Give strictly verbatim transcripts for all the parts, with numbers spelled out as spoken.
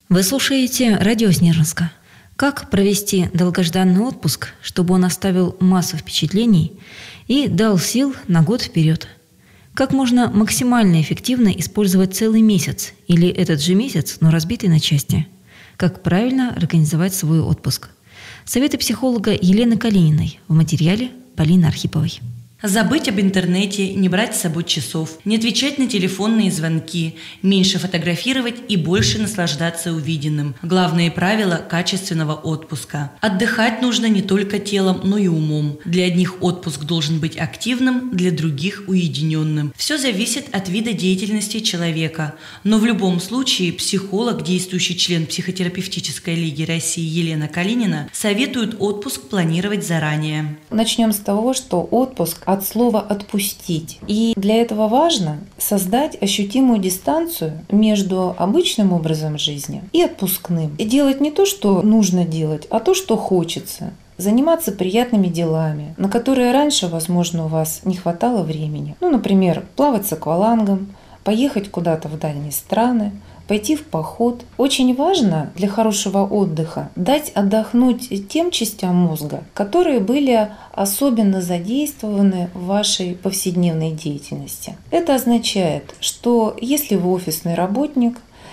Вы слушаете радио Снежинска. Как провести долгожданный отпуск, чтобы он оставил массу впечатлений и дал сил на год вперед? Как можно максимально эффективно использовать целый месяц или этот же месяц, но разбитый на части? Как правильно организовать свой отпуск? Советы психолога Елены Калининой в материале Полины Архиповой. Забыть об интернете, не брать с собой часов, не отвечать на телефонные звонки, меньше фотографировать и больше наслаждаться увиденным. Главные правила качественного отпуска. Отдыхать нужно не только телом, но и умом. Для одних отпуск должен быть активным, для других – уединенным. Все зависит от вида деятельности человека. Но в любом случае психолог, действующий член психотерапевтической лиги России Елена Калинина, советует отпуск планировать заранее. Начнем с того, что отпуск от слова «отпустить». И для этого важно создать ощутимую дистанцию между обычным образом жизни и отпускным. И делать не то, что нужно делать, а то, что хочется. Заниматься приятными делами, на которые раньше, возможно, у вас не хватало времени. Ну, например, плавать с аквалангом, поехать куда-то в дальние страны, пойти в поход. Очень важно для хорошего отдыха дать отдохнуть тем частям мозга, которые были особенно задействованы в вашей повседневной деятельности. Это означает, что если вы офисный работник,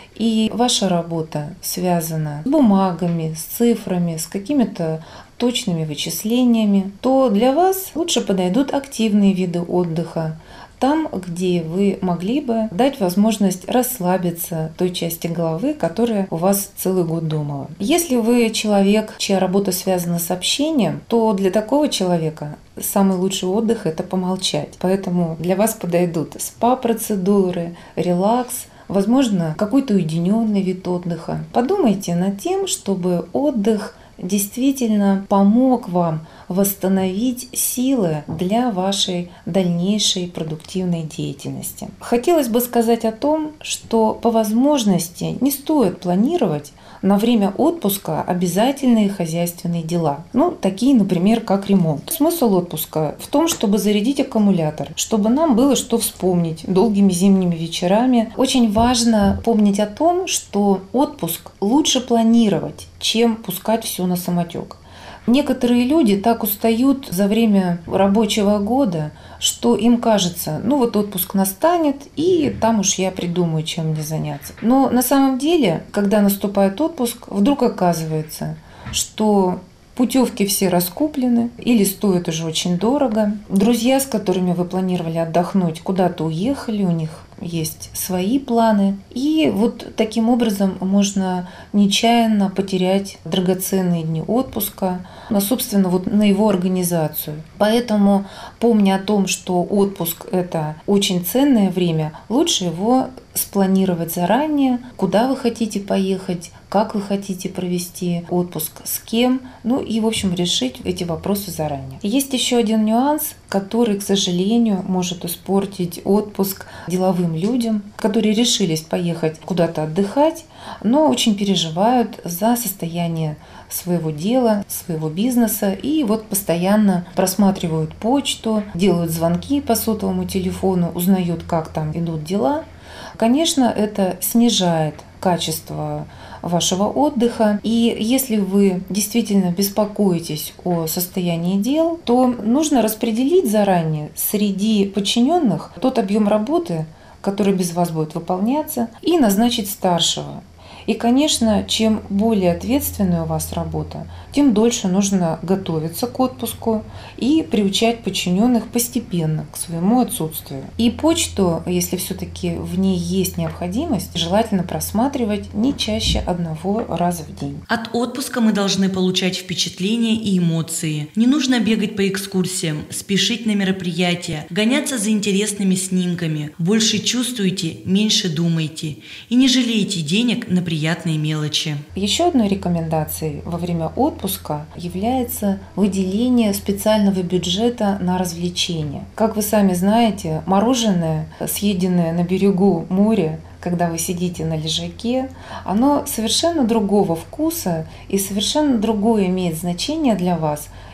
и ваша работа связана с бумагами, с цифрами, с какими-то точными вычислениями, то для вас лучше подойдут активные виды отдыха, там, где вы могли бы дать возможность расслабиться той части головы, которая у вас целый год думала. Если вы человек, чья работа связана с общением, то для такого человека самый лучший отдых – это помолчать. Поэтому для вас подойдут спа-процедуры, релакс, возможно, какой-то уединенный вид отдыха. Подумайте над тем, чтобы отдых действительно помог вам восстановить силы для вашей дальнейшей продуктивной деятельности. Хотелось бы сказать о том, что по возможности не стоит планировать на время отпуска обязательные хозяйственные дела. Ну, такие, например, как ремонт. Смысл отпуска в том, чтобы зарядить аккумулятор, чтобы нам было что вспомнить долгими зимними вечерами. Очень важно помнить о том, что отпуск лучше планировать, чем пускать все на самотек. Некоторые люди так устают за время рабочего года, что им кажется, ну вот отпуск настанет, и там уж я придумаю, чем мне заняться. Но на самом деле, когда наступает отпуск, вдруг оказывается, что путевки все раскуплены или стоят уже очень дорого. Друзья, с которыми вы планировали отдохнуть, куда-то уехали, у них есть свои планы. И вот таким образом можно нечаянно потерять драгоценные дни отпуска, на, собственно, вот на его организацию. Поэтому, помня о том, что отпуск – это очень ценное время, лучше его спланировать заранее, куда вы хотите поехать, как вы хотите провести отпуск, с кем, ну и, в общем, решить эти вопросы заранее. Есть еще один нюанс, который, к сожалению, может испортить отпуск деловым людям, которые решились поехать куда-то отдыхать, но очень переживают за состояние своего дела, своего бизнеса, и вот постоянно просматривают почту, делают звонки по сотовому телефону, узнают, как там идут дела. Конечно, это снижает качество вашего отдыха. И если вы действительно беспокоитесь о состоянии дел, то нужно распределить заранее среди подчиненных тот объем работы, который без вас будет выполняться, и назначить старшего. И, конечно, чем более ответственная у вас работа, тем дольше нужно готовиться к отпуску и приучать подчиненных постепенно к своему отсутствию. И почту, если все-таки в ней есть необходимость, желательно просматривать не чаще одного раза в день. От отпуска мы должны получать впечатления и эмоции. Не нужно бегать по экскурсиям, спешить на мероприятия, гоняться за интересными снимками. Больше чувствуйте, меньше думайте. И не жалейте денег на приятные мелочи. Еще одной рекомендацией во время отпуска является выделение специального бюджета на развлечения. Как вы сами знаете, мороженое, съеденное на берегу моря, когда вы сидите на лежаке, оно совершенно другого вкуса и совершенно другое имеет значение для вас,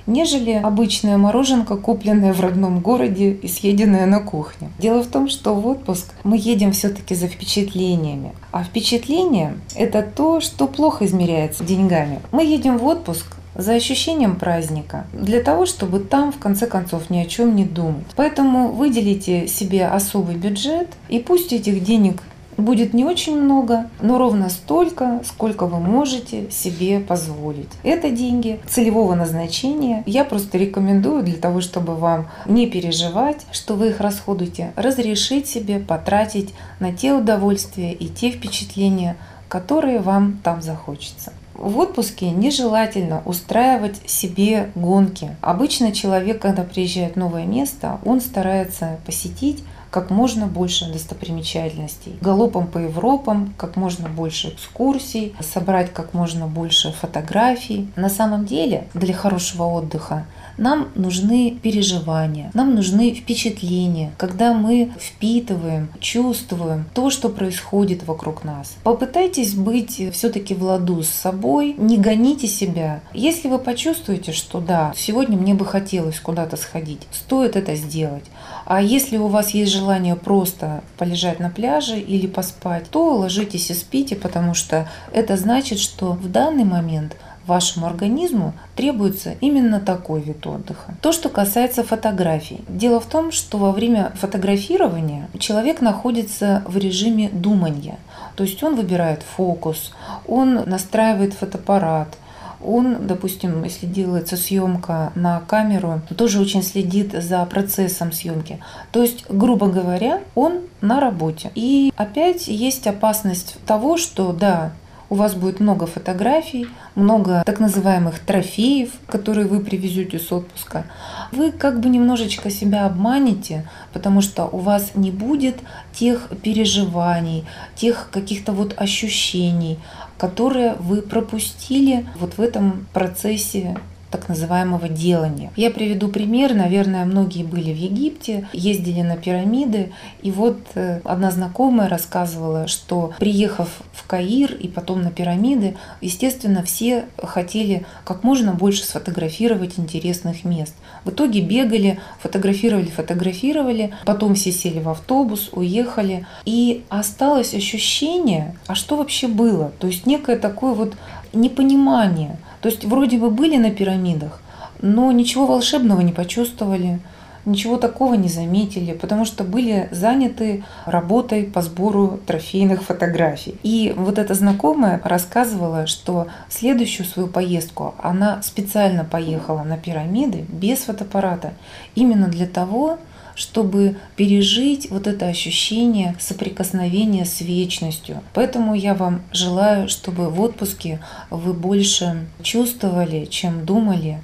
нежели обычная мороженка, купленная в родном городе и съеденная на кухне. Дело в том, что в отпуск мы едем все-таки за впечатлениями. А впечатление – это то, что плохо измеряется деньгами. Мы едем в отпуск за ощущением праздника, для того, чтобы там, в конце концов, ни о чем не думать. Поэтому выделите себе особый бюджет, и пусть этих денег будет не очень много, но ровно столько, сколько вы можете себе позволить. Это деньги целевого назначения. Я просто рекомендую для того, чтобы вам не переживать, что вы их расходуете, разрешить себе потратить на те удовольствия и те впечатления, которые вам там захочется. В отпуске нежелательно устраивать себе гонки. Обычно человек, когда приезжает в новое место, он старается посетить как можно больше достопримечательностей. Галопом по Европам, как можно больше экскурсий, собрать как можно больше фотографий. На самом деле, для хорошего отдыха нам нужны переживания, нам нужны впечатления, когда мы впитываем, чувствуем то, что происходит вокруг нас. Попытайтесь быть все-таки в ладу с собой, не гоните себя. Если вы почувствуете, что да, сегодня мне бы хотелось куда-то сходить, стоит это сделать. А если у вас есть желание просто полежать на пляже или поспать, то ложитесь и спите, потому что это значит, что в данный момент вашему организму требуется именно такой вид отдыха. То, что касается фотографий. Дело в том, что во время фотографирования человек находится в режиме думания. То есть он выбирает фокус, он настраивает фотоаппарат, он, допустим, если делается съемка на камеру, тоже очень следит за процессом съемки. То есть, грубо говоря, он на работе. И опять есть опасность того, что да, у вас будет много фотографий, много так называемых трофеев, которые вы привезете с отпуска. Вы как бы немножечко себя обманете, потому что у вас не будет тех переживаний, тех каких-то вот ощущений, которые вы пропустили вот в этом процессе так называемого делания. Я приведу пример. Наверное, многие были в Египте, ездили на пирамиды. И вот одна знакомая рассказывала, что приехав в Каир и потом на пирамиды, естественно, все хотели как можно больше сфотографировать интересных мест. В итоге бегали, фотографировали, фотографировали, потом все сели в автобус, уехали. И осталось ощущение, а что вообще было? То есть некое такое вот непонимание. То есть вроде бы были на пирамидах, но ничего волшебного не почувствовали, ничего такого не заметили, потому что были заняты работой по сбору трофейных фотографий. И вот эта знакомая рассказывала, что в следующую свою поездку она специально поехала на пирамиды без фотоаппарата, именно для того, чтобы пережить вот это ощущение соприкосновения с вечностью. Поэтому я вам желаю, чтобы в отпуске вы больше чувствовали, чем думали,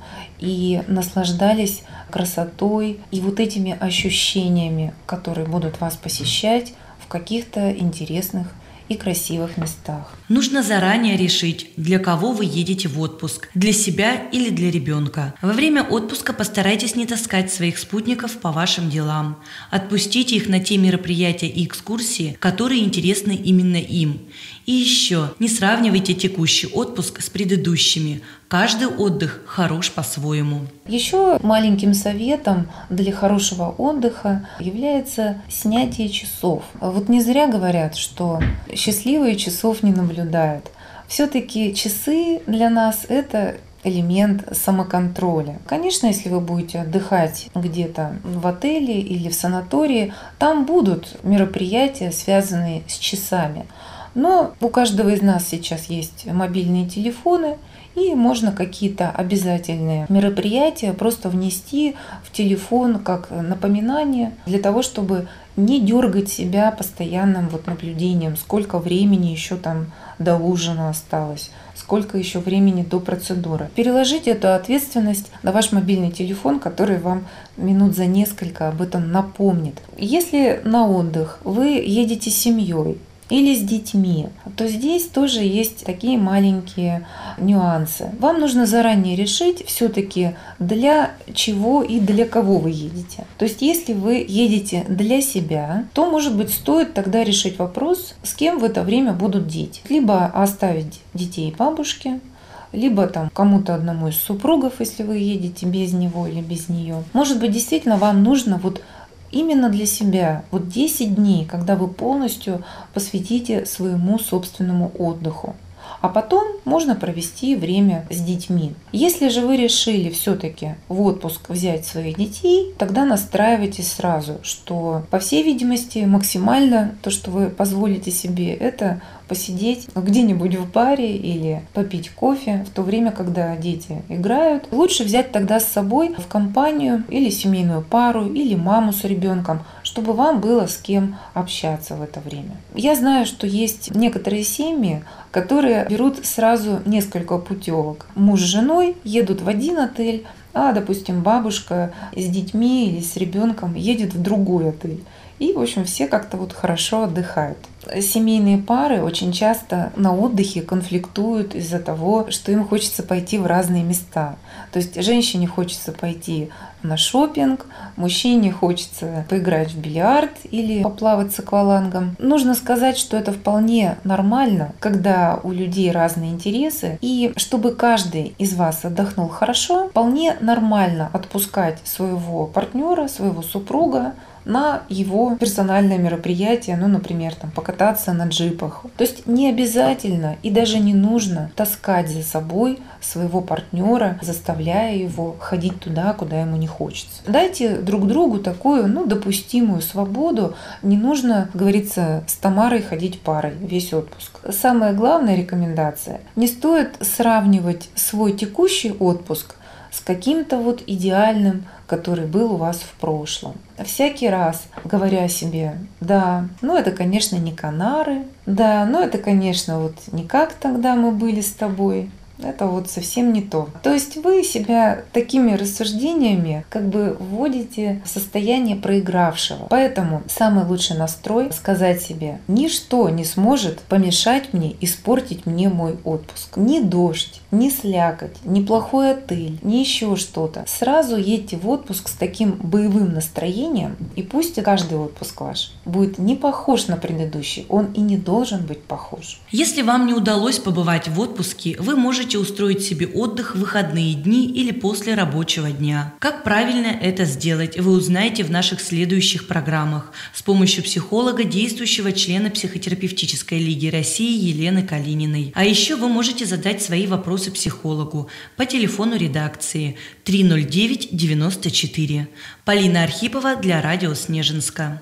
и наслаждались красотой и вот этими ощущениями, которые будут вас посещать в каких-то интересных и красивых местах. Нужно заранее решить, для кого вы едете в отпуск – для себя или для ребенка. Во время отпуска постарайтесь не таскать своих спутников по вашим делам. Отпустите их на те мероприятия и экскурсии, которые интересны именно им. И еще, не сравнивайте текущий отпуск с предыдущими. Каждый отдых хорош по-своему. Еще маленьким советом для хорошего отдыха является снятие часов. Вот не зря говорят, что счастливые часов не наблюдают. Все-таки часы для нас – это элемент самоконтроля. Конечно, если вы будете отдыхать где-то в отеле или в санатории, там будут мероприятия, связанные с часами. Но у каждого из нас сейчас есть мобильные телефоны, и можно какие-то обязательные мероприятия просто внести в телефон как напоминание для того, чтобы не дергать себя постоянным вот наблюдением, сколько времени еще там до ужина осталось, сколько еще времени до процедуры. Переложите эту ответственность на ваш мобильный телефон, который вам минут за несколько об этом напомнит. Если на отдых вы едете с семьей, или с детьми, то здесь тоже есть такие маленькие нюансы. Вам нужно заранее решить все-таки, для чего и для кого вы едете. То есть если вы едете для себя, то, может быть, стоит тогда решить вопрос, с кем в это время будут дети. Либо оставить детей бабушке, либо там кому-то одному из супругов, если вы едете без него или без нее. Может быть, действительно вам нужно вот именно для себя вот десять дней, когда вы полностью посвятите своему собственному отдыху. А потом можно провести время с детьми. Если же вы решили все-таки в отпуск взять своих детей, тогда настраивайтесь сразу, что, по всей видимости, максимально то, что вы позволите себе, это посидеть где-нибудь в баре или попить кофе в то время, когда дети играют. Лучше взять тогда с собой в компанию или семейную пару, или маму с ребенком, чтобы вам было с кем общаться в это время. Я знаю, что есть некоторые семьи, которые берут сразу несколько путевок. Муж с женой едут в один отель, а, допустим, бабушка с детьми или с ребенком едет в другой отель. И, в общем, все как-то вот хорошо отдыхают. Семейные пары очень часто на отдыхе конфликтуют из-за того, что им хочется пойти в разные места. То есть женщине хочется пойти на шопинг, мужчине хочется поиграть в бильярд или поплавать с аквалангом. Нужно сказать, что это вполне нормально, когда у людей разные интересы, и чтобы каждый из вас отдохнул хорошо, вполне нормально отпускать своего партнера, своего супруга на его персональное мероприятие, ну, например, там, покататься на джипах. То есть не обязательно и даже не нужно таскать за собой своего партнера, заставляя его ходить туда, куда ему не хочется. Дайте друг другу такую, ну, допустимую свободу. Не нужно, как говорится, с Тамарой ходить парой весь отпуск. Самая главная рекомендация: не стоит сравнивать свой текущий отпуск с каким-то вот идеальным, который был у вас в прошлом. Всякий раз говоря себе: да, ну это, конечно, не Канары, да, ну это, конечно, вот не как тогда мы были с тобой. Это вот совсем не то. То есть вы себя такими рассуждениями как бы вводите в состояние проигравшего. Поэтому самый лучший настрой — сказать себе: ничто не сможет помешать мне, испортить мне мой отпуск. Ни дождь, ни слякоть, ни плохой отель, ни еще что-то. Сразу едьте в отпуск с таким боевым настроением, и пусть каждый отпуск ваш будет не похож на предыдущий, он и не должен быть похож. Если вам не удалось побывать в отпуске, вы можете устроить себе отдых в выходные дни или после рабочего дня. Как правильно это сделать, вы узнаете в наших следующих программах с помощью психолога, действующего члена психотерапевтической лиги России Елены Калининой. А еще вы можете задать свои вопросы психологу по телефону редакции триста девять девяносто четыре. Полина Архипова для радио Снежинска.